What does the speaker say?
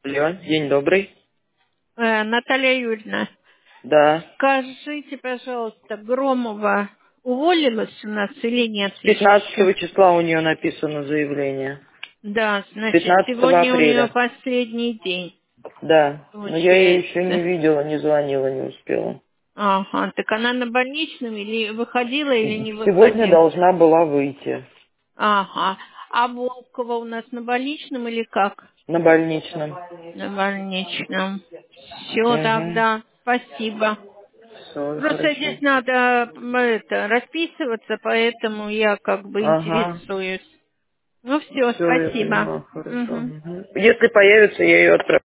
Алло, день добрый. Наталья Юрьевна, Да. скажите, пожалуйста, Громова уволилась у нас или нет С еще? 15 числа у нее написано заявление. Да, С значит, 15 сегодня у нее апреля. последний день, Да. Но я ее еще не получается. видела, не звонила, не успела. Ага, так она на больничном или выходила, или не Сегодня выходила? должна была выйти. Ага, а Волкова у нас на больничном или как? На больничном. На больничном. Все Угу. тогда, спасибо. Все, Просто хорошо. здесь надо расписываться, поэтому я как бы Ага. интересуюсь. Ну все, Все, я спасибо. поняла, хорошо. Мгм. Мгм. Если появится, я ее отправлю.